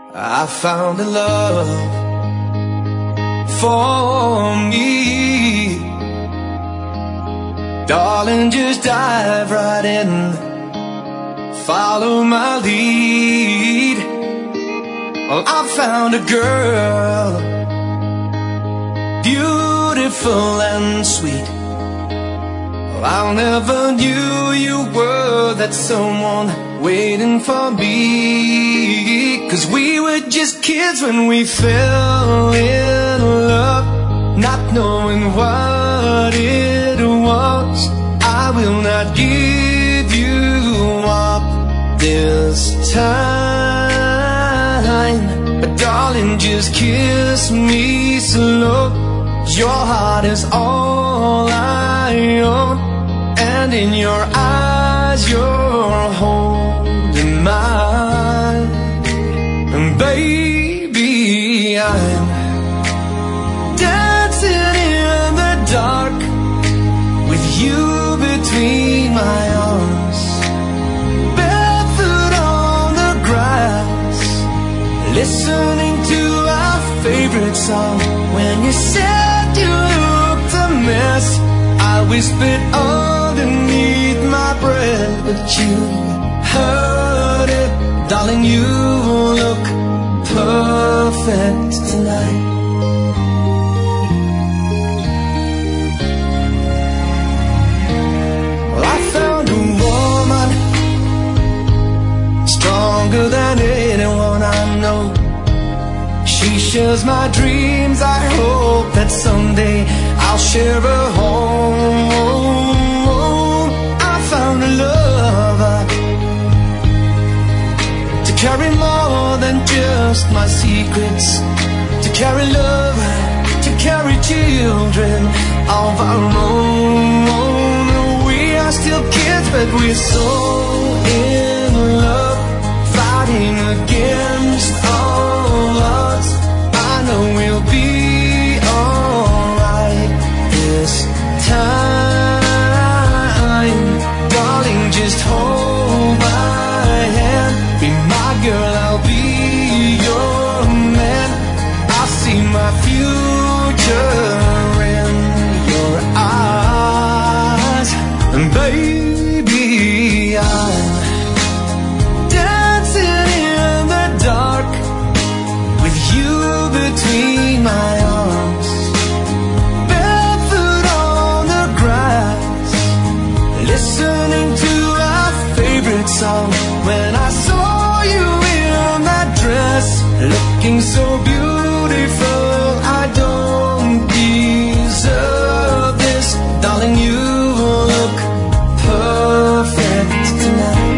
I found a love for me. Darling, just dive right in, follow my lead. Well, I found a girl, beautiful and sweet. Well, I never knew you were that someone waiting for me. 'Cause we were just kids when we fell in love, not knowing what it was. I will not give you up this time, but darling, just kiss me slow. Your heart is all I own, and in your eyes you're holding mine. And baby, I'm dancing in the dark with you between my arms, barefoot on the grass, listening to our favorite song. When you said you looked a mess, I whispered underneath my breath, but you heard it. Darling, you look perfect tonight. Well, I found a woman stronger than anyone I know. She shares my dreams. I hope that someday I'll share a home. I found a lover to carry more than just my secrets, to carry love, to carry children of our own. We are still kids, but we're so in love, fighting against all odds. I know we'll be alright this time. Darling, just hold my hand, be my girl, I'll be your man. I see my future in your eyes, and baby, I'm dancing in the dark with you between my arms, barefoot on the grass, listening to our favorite song. When I saw you in that dress, looking so beautiful, I don't deserve this. Darling, you look perfect tonight.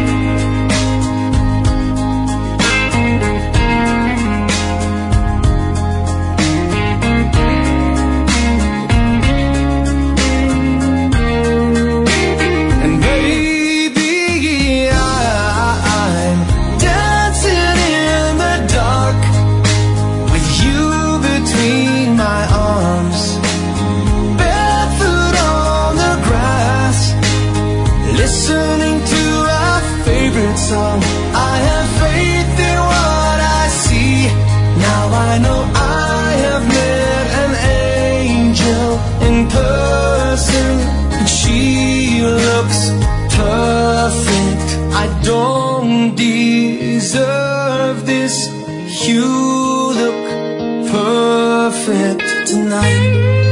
Song. I have faith in what I see. Now I know I have met an angel in person, and she looks perfect. I don't deserve this. You look perfect tonight.